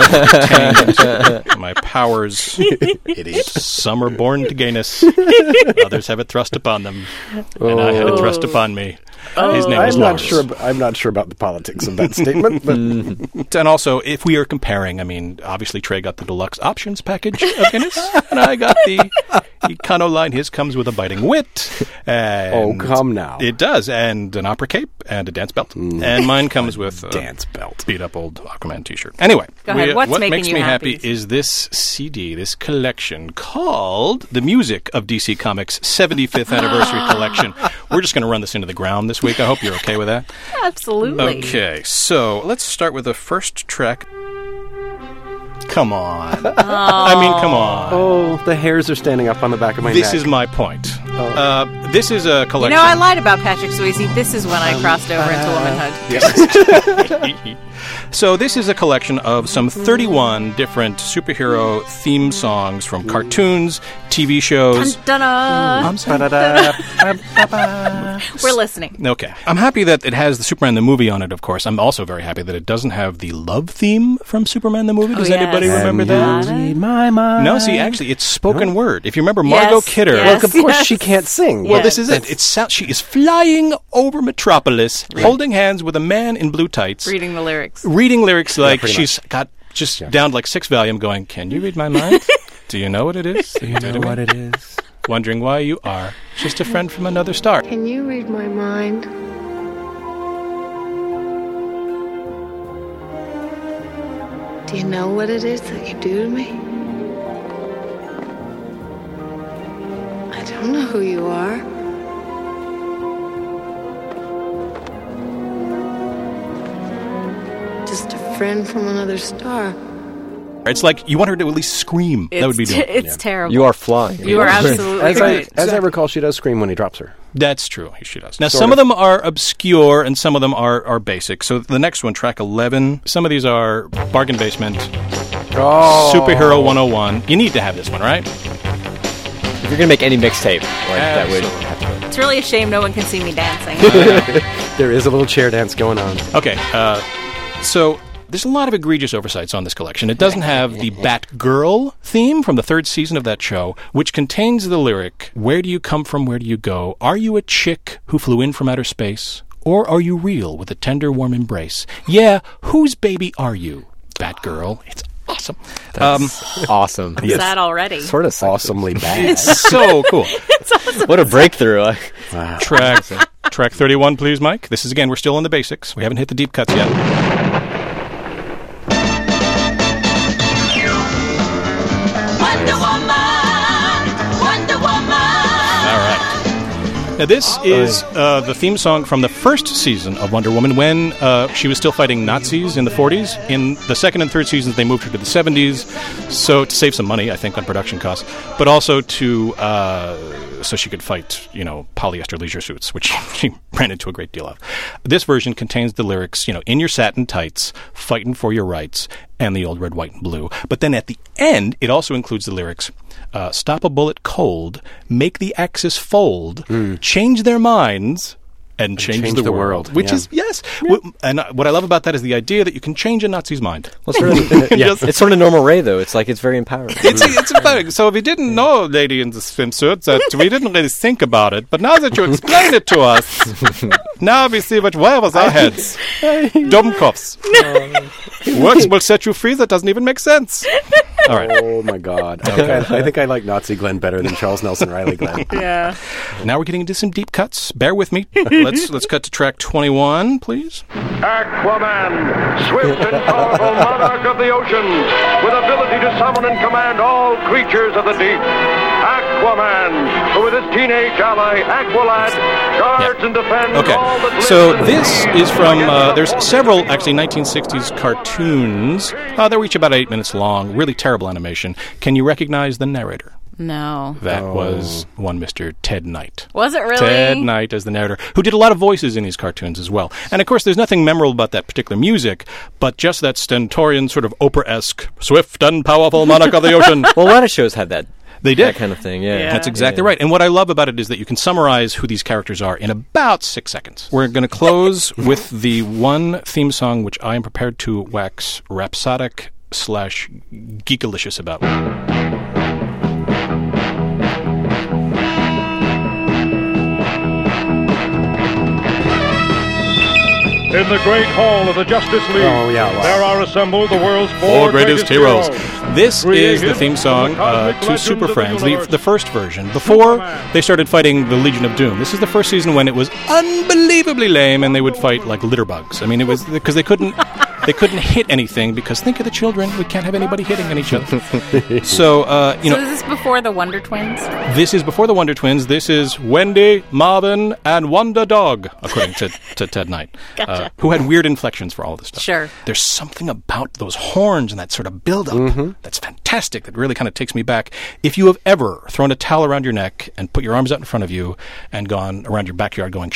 My powers, idiot. Some are born to gayness. Others have it thrust upon them. Oh. And I had it thrust upon me. Oh, His name I'm was not Lars. sure. I'm not sure about the politics of that statement. But and also, if we are comparing, I mean, obviously Trey got the deluxe options package of Guinness, and I got the econo line. His comes with a biting wit. And oh, come now! It does, and an opera cape and a dance belt, mm. and mine comes with a dance belt, beat up old Aquaman T-shirt. Anyway, Go ahead. We, What's what making makes you me happy? happy is this C D, this collection called "The Music of D C Comics seventy-fifth Anniversary Collection." We're just going to run this into the ground this week. I hope you're okay with that. Absolutely. Okay, so let's start with the first track. Come on. Oh. I mean, come on. Oh, the hairs are standing up on the back of my this neck. This is my point. Oh. Uh, this is a collection. You know, I lied about Patrick Swayze. This is when I crossed over into womanhood. Yes. So this is a collection of some thirty-one different superhero theme songs from cartoons, T V shows. Dun, dun, dun. We're listening. Okay. I'm happy that it has the Superman the movie on it, of course. I'm also very happy that it doesn't have the love theme from Superman the movie. Does oh, yes. anybody remember that? Read my mind. No, see, actually, it's spoken no. word. If you remember Margot yes, Kidder. Yes, well, of course yes. she can't sing. Well, yes. this is it. It's so- she is flying over Metropolis, right. holding hands with a man in blue tights. Reading the lyrics. Reading lyrics like yeah, she's much. got just yeah. down like six volume going, can you read my mind? Do you know what it is? Do you know what it is? Wondering why you are just a friend from another star. Can you read my mind? Do you know what it is that you do to me? I don't know who you are. Just a friend from another star. It's like you want her to at least scream. It's that would be doing. T- it's yeah. terrible. You are flying. You are absolutely as right. I, as I recall, she does scream when he drops her. That's true. She does. Now, Sort some of. of them are obscure and some of them are, are basic. So the next one, track eleven, some of these are Bargain Basement, oh. Superhero one oh one. You need to have this one, right? If you're going to make any mixtape, like, that would have to. It's really a shame no one can see me dancing. There is a little chair dance going on. Okay, uh, so there's a lot of egregious oversights on this collection. It doesn't have the Batgirl theme from the third season of that show, which contains the lyric, "Where do you come from, where do you go? Are you a chick who flew in from outer space? Or are you real with a tender, warm embrace? Yeah, whose baby are you, Batgirl?" It's awesome. That's um, awesome. I'm sad already. Sort of awesomely bad. It's so cool. It's awesome. What a breakthrough. Wow. Track, track thirty-one, please, Mike. This is, again, we're still in the basics. We haven't hit the deep cuts yet. Now, this is uh, the theme song from the first season of Wonder Woman when uh, she was still fighting Nazis in the forties. In the second and third seasons, they moved her to the seventies, so to save some money, I think, on production costs, but also to uh, so she could fight, you know, polyester leisure suits, which she ran into a great deal of. This version contains the lyrics, you know, in your satin tights, fighting for your rights, and the old red, white, and blue. But then at the end, it also includes the lyrics, uh, stop a bullet cold, make the Axis fold, mm. change their minds, and, and change, change the, the world. world. Which yeah. is, yes. Yeah. W- and uh, what I love about that is the idea that you can change a Nazi's mind. Well, it's, really, yeah. it's sort of Normal Ray, though. It's like it's very empowering. It's, it's empowering. So if you didn't know, lady in the swimsuit, that we didn't really think about it, but now that you explain it to us, now we see which way was our heads. Dummkopfs. Words will set you free that doesn't even make sense. All right. Oh, my God. I think I, I think I like Nazi Glenn better than Charles Nelson Riley Glenn. Yeah. Now we're getting into some deep cuts. Bear with me. Let's let's cut to track twenty-one, please. Aquaman, swift and powerful monarch of the ocean, with ability to summon and command all creatures of the deep. Aquaman, who with his teenage ally, Aqualad, guards yeah. and defends okay. all that So this is from, uh, there's several, actually, nineteen sixties cartoons. Uh, they're each about eight minutes long. Really terrible animation. Can you recognize the narrator? No. That oh. was one Mister Ted Knight. Was it really? Ted Knight as the narrator, who did a lot of voices in these cartoons as well. And, of course, there's nothing memorable about that particular music, but just that stentorian sort of opera-esque, swift and powerful monarch of the ocean. Well, a lot of shows had that. They did. That kind of thing, yeah. yeah. That's exactly yeah. right. And what I love about it is that you can summarize who these characters are in about six seconds. We're going to close with the one theme song which I am prepared to wax rhapsodic slash geekalicious about. In the great hall of the Justice League, oh, yeah, wow. there are assembled the world's four, four greatest, greatest heroes. heroes. This is the theme song uh, to Super Friends, the, the first version, before they started fighting the Legion of Doom. This is the first season when it was unbelievably lame, and they would fight like litter bugs. I mean, it was because they couldn't they couldn't hit anything because think of the children. We can't have anybody hitting at each other. So uh, you so know, is this before the Wonder Twins? This is before the Wonder Twins. This is Wendy, Marvin, and Wonder Dog, according to, to Ted Knight, gotcha. uh, who had weird inflections for all of this stuff. Sure. There's something about those horns and that sort of build-up mm-hmm. that's fantastic, that really kind of takes me back. If you have ever thrown a towel around your neck and put your arms out in front of you and gone around your backyard going,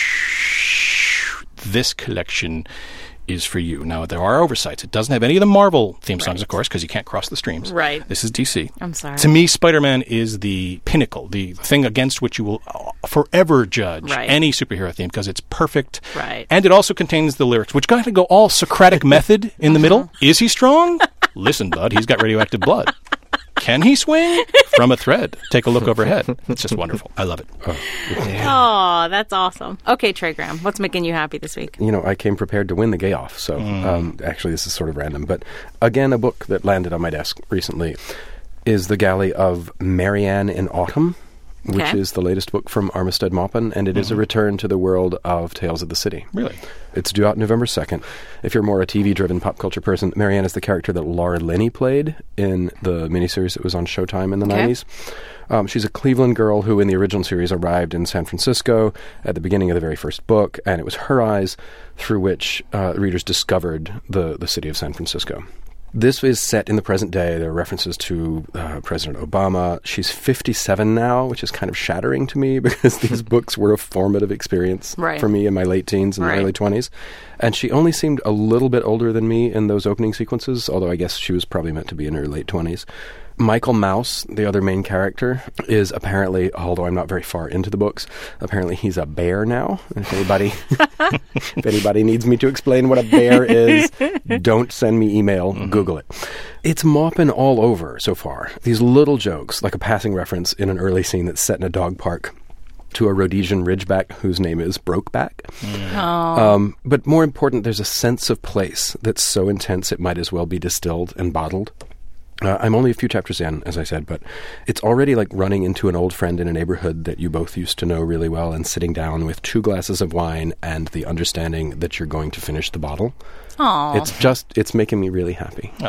shh, this collection is for you. Now, there are oversights. It doesn't have any of the Marvel theme songs, right. of course, because you can't cross the streams. Right. This is D C. I'm sorry. To me, Spider-Man is the pinnacle, the thing against which you will forever judge right. any superhero theme, because it's perfect. Right. And it also contains the lyrics, which kind of go all Socratic method in the middle. Is he strong? Listen, bud, he's got radioactive blood. Can he swing? From a thread. Take a look overhead. It's just wonderful. I love it. Oh, yeah. Oh, that's awesome. Okay, Trey Graham, what's making you happy this week? You know, I came prepared to win the gay off, so mm. um, actually this is sort of random. But again, a book that landed on my desk recently is The Galley of Marianne in Autumn, which okay. is the latest book from Armistead Maupin, and it mm-hmm. is a return to the world of Tales of the City. Really? It's due out November second. If you're more a T V-driven pop culture person, Marianne is the character that Laura Linney played in the miniseries that was on Showtime in the okay. nineties. Um, she's a Cleveland girl who, in the original series, arrived in San Francisco at the beginning of the very first book, and it was her eyes through which uh, readers discovered the, the city of San Francisco. This is set in the present day. There are references to uh, President Obama. She's fifty-seven now, which is kind of shattering to me because these books were a formative experience right. for me in my late teens and right. early twenties. And she only seemed a little bit older than me in those opening sequences, although I guess she was probably meant to be in her late twenties. Michael Mouse, the other main character, is apparently, although I'm not very far into the books, apparently he's a bear now. If anybody, if anybody needs me to explain what a bear is, don't send me email. Mm-hmm. Google it. It's Maupin all over so far. These little jokes, like a passing reference in an early scene that's set in a dog park to a Rhodesian ridgeback whose name is Brokeback. Mm. Um, but more important, there's a sense of place that's so intense it might as well be distilled and bottled. Uh, I'm only a few chapters in, as I said, but it's already like running into an old friend in a neighborhood that you both used to know really well and sitting down with two glasses of wine and the understanding that you're going to finish the bottle. Aww. It's just, it's making me really happy. Aww.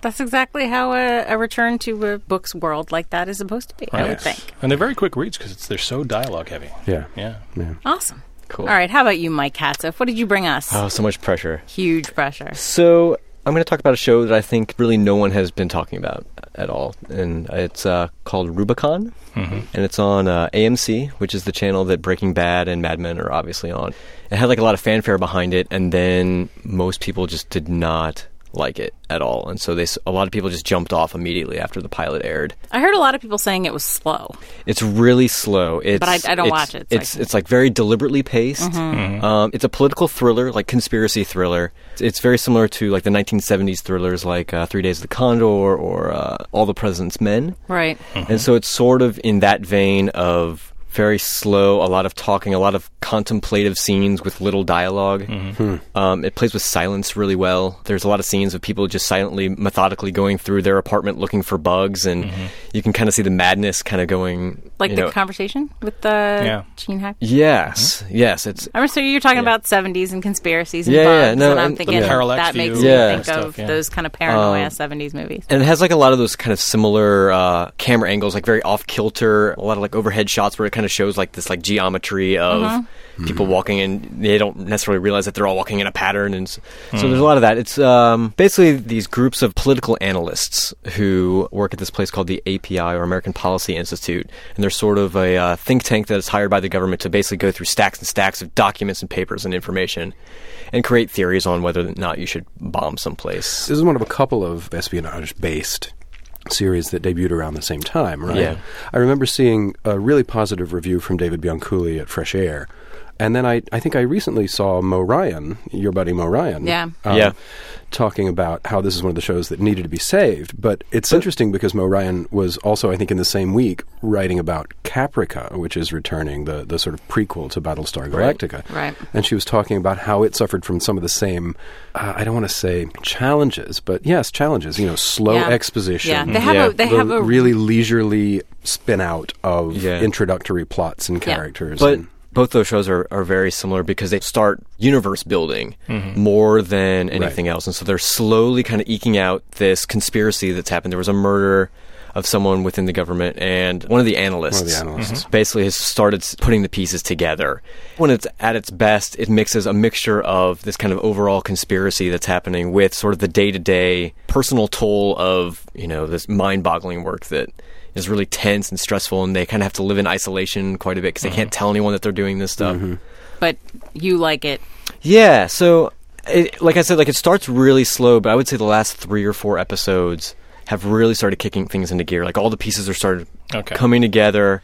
That's exactly how a, a return to a book's world like that is supposed to be, I would think. And they're very quick reads because they're so dialogue heavy. Yeah. Yeah. yeah. Awesome. Cool. All right, how about you, Mike Katzoff? What did you bring us? Oh, so much pressure. Huge pressure. So I'm going to talk about a show that I think really no one has been talking about at all, and it's uh, called Rubicon, mm-hmm. and it's on uh, A M C, which is the channel that Breaking Bad and Mad Men are obviously on. It had like a lot of fanfare behind it, and then most people just did not like it at all, and so they a lot of people just jumped off immediately after the pilot aired. I heard a lot of people saying it was slow. It's really slow. It's, but I, I don't it's, watch it. So it's it's like very deliberately paced. Mm-hmm. Mm-hmm. Um, it's a political thriller, like conspiracy thriller. It's, it's very similar to like the nineteen seventies thrillers, like uh, Three Days of the Condor or uh, All the President's Men. Right. Mm-hmm. And so it's sort of in that vein of very slow, a lot of talking, a lot of contemplative scenes with little dialogue. Mm-hmm. Um, it plays with silence really well. There's a lot of scenes of people just silently, methodically going through their apartment looking for bugs, and mm-hmm. you can kind of see the madness kind of going. Like you the know, conversation with the Yeah. Gene Hackman? Yes, Mm-hmm. yes. It's I mean, so you're talking Yeah. about seventies and conspiracies and Yeah, yeah, bugs, no, and I'm and- thinking The parallax that view makes Yeah. me think stuff, of yeah. those kind of paranoia Um, seventies movies. And it has like a lot of those kind of similar uh, camera angles, like very off kilter. A lot of like overhead shots where it kind of shows like this like geometry of Mm-hmm. people walking, and they don't necessarily realize that they're all walking in a pattern. And s- Hmm. so there's a lot of that. It's um, basically these groups of political analysts who work at this place called the A P I, or American Policy Institute, and they're sort of a uh, think tank that is hired by the government to basically go through stacks and stacks of documents and papers and information and create theories on whether or not you should bomb someplace. This is one of a couple of espionage-based series that debuted around the same time, right? Yeah. I remember seeing a really positive review from David Bianculli at Fresh Air. And then I, I think I recently saw Mo Ryan, your buddy Mo Ryan, Yeah. um, Yeah. talking about how this is one of the shows that needed to be saved. But it's interesting because Mo Ryan was also, I think, in the same week writing about Caprica, which is returning, the, the sort of prequel to Battlestar Galactica. Right. And she was talking about how it suffered from some of the same, uh, I don't want to say challenges, but yes, challenges. You know, slow Yeah. exposition. Yeah, they have Yeah. a they the have a really leisurely spin out of Yeah. introductory plots and Yeah. characters. But and, both those shows are, are very similar because they start universe building more than anything else. And so they're slowly kind of eking out this conspiracy that's happened. There was a murder of someone within the government, and one of the analysts, One of the analysts. basically has started s- putting the pieces together. When it's at its best, it mixes a mixture of this kind of overall conspiracy that's happening with sort of the day-to-day personal toll of, you know, this mind-boggling work that is really tense and stressful, and they kind of have to live in isolation quite a bit because they can't tell anyone that they're doing this stuff. but you like it. Yeah, so it, like I said, like it starts really slow, but I would say the last three or four episodes have really started kicking things into gear. Like all the pieces are started Okay. coming together,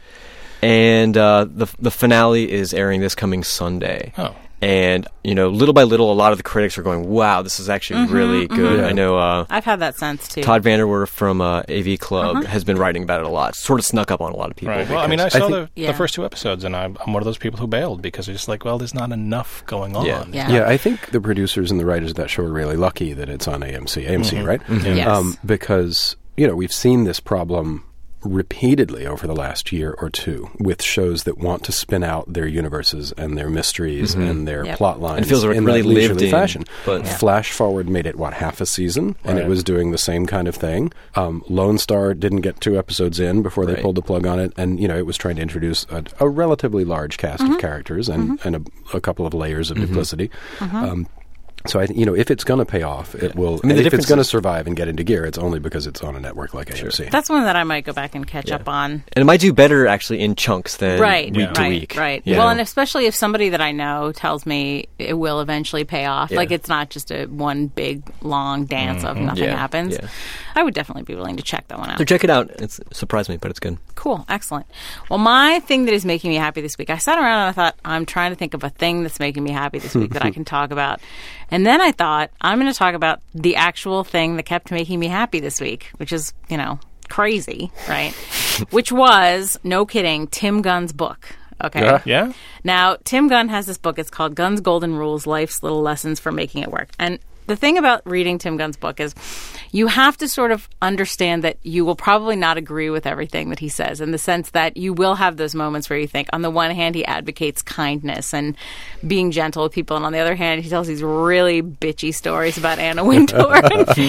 and uh, the the finale is airing this coming Sunday. Oh. And, you know, little by little, a lot of the critics are going, wow, this is actually really good. I know uh, I've had that sense too. Todd Vanderwerf from uh, A V Club has been writing about it a lot. Sort of snuck up on a lot of people. Right. Well, I mean, I because- saw think- the, Yeah. the first two episodes, and I'm, I'm one of those people who bailed because it's just like, well, there's not enough going on. Yeah. Yeah. yeah, I think the producers and the writers of that show are really lucky that it's on A M C. A M C, right? Yes. Um, because, you know, we've seen this problem repeatedly over the last year or two with shows that want to spin out their universes and their mysteries and their Yep. plot lines It feels like in really that leisurely lived in, fashion. but- Yeah. Flash Forward made it, what, half a season? And Right. it was doing the same kind of thing. Um, Lone Star didn't get two episodes in before they Right. pulled the plug on it. And, you know, it was trying to introduce a, a relatively large cast of characters and, and a, a couple of layers of duplicity. Um, So I, th- you know, if it's going to pay off, it will. I mean, the if it's difference going to is- survive and get into gear, it's only because it's on a network like A M C. That's one that I might go back and catch up on. And it might do better, actually, in chunks than Right, week to right, week. right. you Well, know? and especially if somebody that I know tells me it will eventually pay off, Yeah. like it's not just a one big long dance of nothing Yeah, happens. yeah. I would definitely be willing to check that one out. So check it out. It's surprised me, but it's good. Cool, excellent. Well, my thing that is making me happy this week, I sat around and I thought, I'm trying to think of a thing that's making me happy this week that I can talk about. And then I thought, I'm going to talk about the actual thing that kept making me happy this week, which is, you know, crazy, right? Which was, no kidding, Tim Gunn's book. Okay. Yeah. Yeah? Now, Tim Gunn has this book. It's called Gunn's Golden Rules, Life's Little Lessons for Making It Work. And The thing about reading Tim Gunn's book is you have to sort of understand that you will probably not agree with everything that he says, in the sense that you will have those moments where you think, on the one hand, he advocates kindness and being gentle with people, and on the other hand, he tells these really bitchy stories about Anna Wintour.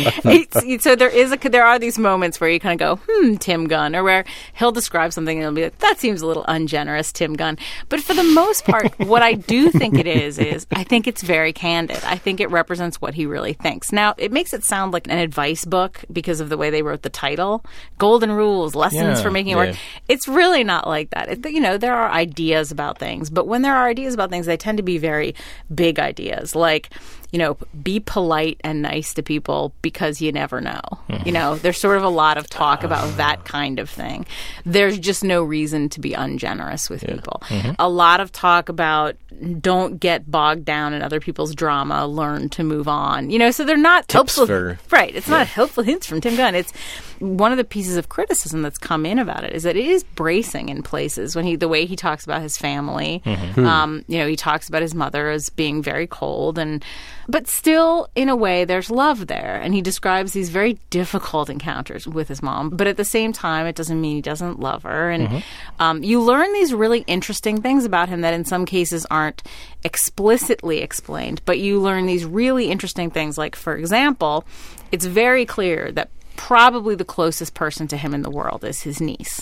it's, so there is a, there are these moments where you kind of go, hmm, Tim Gunn, or where he'll describe something and he'll be like, that seems a little ungenerous, Tim Gunn. But for the most part, what I do think it is, is I think it's very candid. I think it represents what he really thinks. Now, it makes it sound like an advice book because of the way they wrote the title. Golden Rules, Lessons Yeah, for Making It yeah. Work. It's really not like that. It, you know, there are ideas about things, but when there are ideas about things, they tend to be very big ideas. Like, you know, be polite and nice to people because you never know. Mm-hmm. You know, there's sort of a lot of talk about that kind of thing. There's just no reason to be ungenerous with people. Mm-hmm. A lot of talk about don't get bogged down in other people's drama, learn to move on. You know, so they're not Tips helpful. for- Right. It's Yeah. not helpful hints from Tim Gunn. It's one of the pieces of criticism that's come in about it is that it is bracing in places when he, the way he talks about his family. Mm-hmm. Um, you know, he talks about his mother as being very cold, and but still, in a way, there's love there. And he describes these very difficult encounters with his mom. But at the same time, it doesn't mean he doesn't love her. And Mm-hmm. um, you learn these really interesting things about him that in some cases aren't explicitly explained. But you learn these really interesting things. Like, for example, it's very clear that probably the closest person to him in the world is his niece.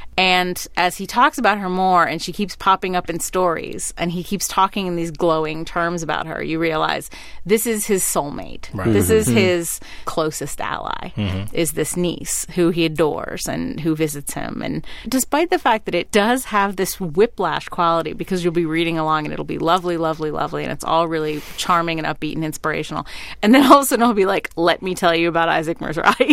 And as he talks about her more, and she keeps popping up in stories, and he keeps talking in these glowing terms about her, you realize this is his soulmate. Right. This is Mhm. his closest ally, Mhm. is this niece who he adores and who visits him. And despite the fact that it does have this whiplash quality, because you'll be reading along and it'll be lovely, lovely, lovely, and it's all really charming and upbeat and inspirational. And then all of a sudden it'll be like, let me tell you about Isaac Mizrahi.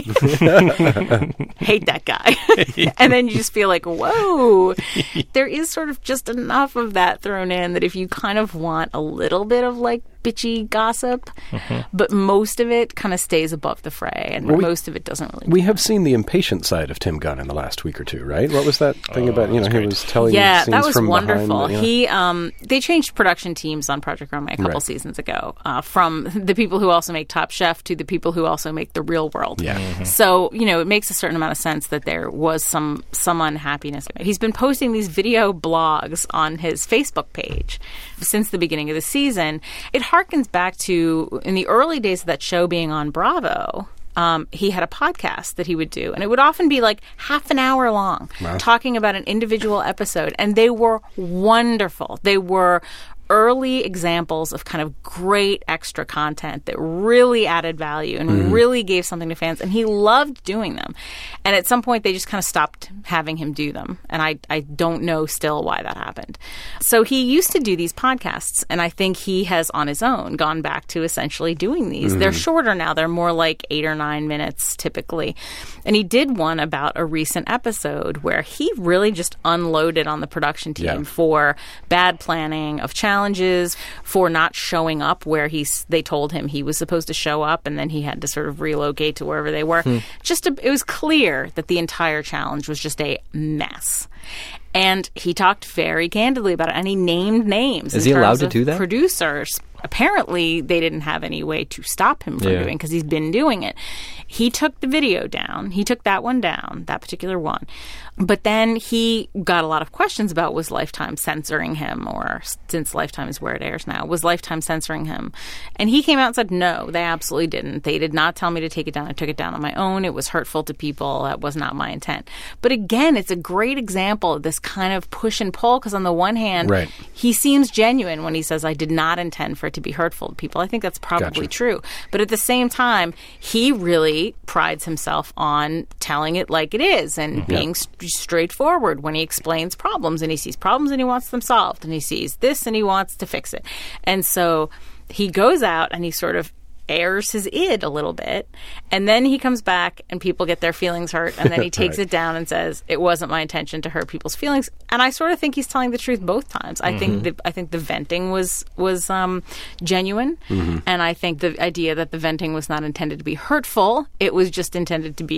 Hate that guy. And then you just feel like, whoa, there is sort of just enough of that thrown in that if you kind of want a little bit of like bitchy gossip, Mhm. but most of it kind of stays above the fray, and Well, we- most of it doesn't really. We have seen the impatient side of Tim Gunn in the last week or two, right? What was that thing Oh, about, you know, that's he great. was telling Yeah, scenes that was from wonderful. behind, you know? He, um, they changed production teams on Project Runway a couple Right. seasons ago, uh, from the people who also make Top Chef to the people who also make The Real World. Yeah. Mm-hmm. So, you know, it makes a certain amount of sense that there was some some unhappiness. He's been posting these video blogs on his Facebook page since the beginning of the season. It harkens back to in the early days of that show being on Bravo. Um, he had a podcast that he would do, and it would often be like half an hour long, Wow. talking about an individual episode, and they were wonderful. They were early examples of kind of great extra content that really added value and Mhm. really gave something to fans, and he loved doing them. And at some point they just kind of stopped having him do them, and I, I don't know still why that happened. So he used to do these podcasts, and I think he has on his own gone back to essentially doing these. Mhm. They're shorter now. They're more like eight or nine minutes typically. And he did one about a recent episode where he really just unloaded on the production team Yeah. for bad planning of challenges, for not showing up where he's they told him he was supposed to show up, and then he had to sort of relocate to wherever they were. Hmm. Just to, it was clear that the entire challenge was just a mess. And he talked very candidly about it, and he named names. Is in he allowed terms to of do that? Producers. Apparently, they didn't have any way to stop him from Yeah. doing, because he's been doing it. He took the video down. He took that one down, that particular one. But then he got a lot of questions about, was Lifetime censoring him, or since Lifetime is where it airs now, was Lifetime censoring him? And he came out and said, no, they absolutely didn't. They did not tell me to take it down. I took it down on my own. It was hurtful to people. That was not my intent. But again, it's a great example of this kind of push and pull, because on the one hand, Right. he seems genuine when he says, I did not intend for it to be hurtful to people. I think that's probably Gotcha. true. But at the same time, he really prides himself on telling it like it is and Mhm. being st- straightforward when he explains problems, and he sees problems and he wants them solved, and he sees this and he wants to fix it. And so he goes out and he sort of airs his id a little bit, and then he comes back and people get their feelings hurt, and then he takes Right. it down and says, it wasn't my intention to hurt people's feelings. And I sort of think he's telling the truth both times. I Mhm. think the, I think the venting was was um, genuine, Mhm. and I think the idea that the venting was not intended to be hurtful, it was just intended to be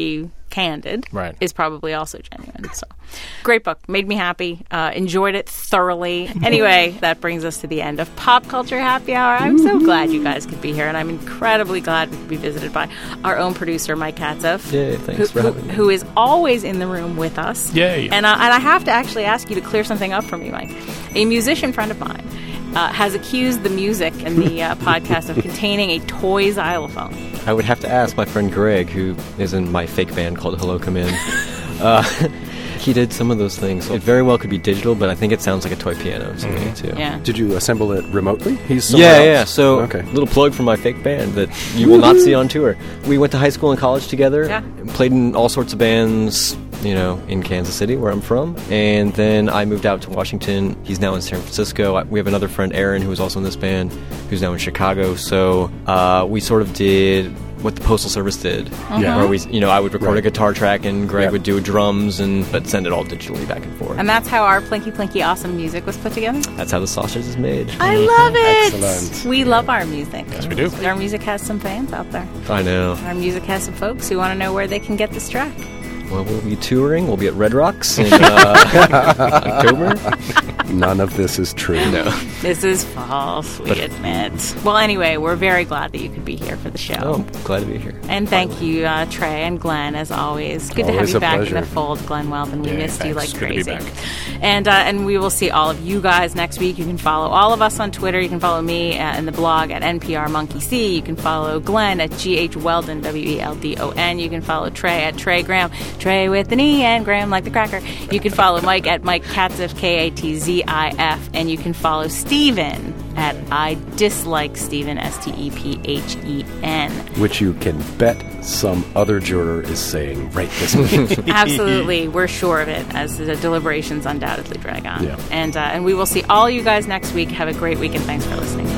candid Right. is probably also genuine. So, great book. Made me happy. Uh, enjoyed it thoroughly. Anyway, that brings us to the end of Pop Culture Happy Hour. I'm so glad you guys could be here, and I'm incredibly glad we could be visited by our own producer, Mike Katzoff. Yay, thanks who, for who, having me. who is always in the room with us. Yay. And, uh, and I have to actually ask you to clear something up for me, Mike. A musician friend of mine uh, has accused the music in the uh, podcast of containing a toy xylophone. I would have to ask my friend Greg, who is in my fake band called Hello Come In. Uh, he did some of those things. It very well could be digital, but I think it sounds like a toy piano to me, too. Yeah. Did you assemble it remotely? He's somewhere Yeah, else. yeah. So, okay. little plug for my fake band that you will not see on tour. We went to high school and college together, Yeah. played in all sorts of bands, you know, in Kansas City, where I'm from. And then I moved out to Washington. He's now in San Francisco. I- We have another friend, Aaron, who was also in this band, who's now in Chicago. So uh, we sort of did what the Postal Service did, Yeah. where we, you know, I would record Right. a guitar track and Greg Yeah. would do drums, and but send it all digitally back and forth. And that's how our Plinky Plinky awesome music was put together? That's how the sausage is made. I love it! Excellent. We love our music. Yes, we do. Our music has some fans out there. I know. Our music has some folks who want to know where they can get this track. Well, we'll be touring. We'll be at Red Rocks in uh, October. None of this is true. No. This is false, we admit. Well, anyway, we're very glad that you could be here for the show. Oh, I'm glad to be here. And thank you, uh, Trey and Glenn, as always. Good to have Always you a back pleasure. in the fold, Glenn Weldon. We Yay, missed you thanks. like Good to be crazy. back. And uh, and we will see all of you guys next week. You can follow all of us on Twitter. You can follow me uh, in the blog at N P R Monkey C. You can follow Glenn at G H Weldon, W E L D O N. You can follow Trey at Trey Graham, Trey with an E and Graham like the cracker. You can follow Mike at Mike Katzoff, K A T Z I F. And you can follow Steven at I Dislike Steven, S T E P H E N. Which you can bet some other juror is saying right this minute. Absolutely, we're sure of it, as the deliberations undoubtedly drag on. Yeah. And uh, and we will see all you guys next week. Have a great week, and thanks for listening.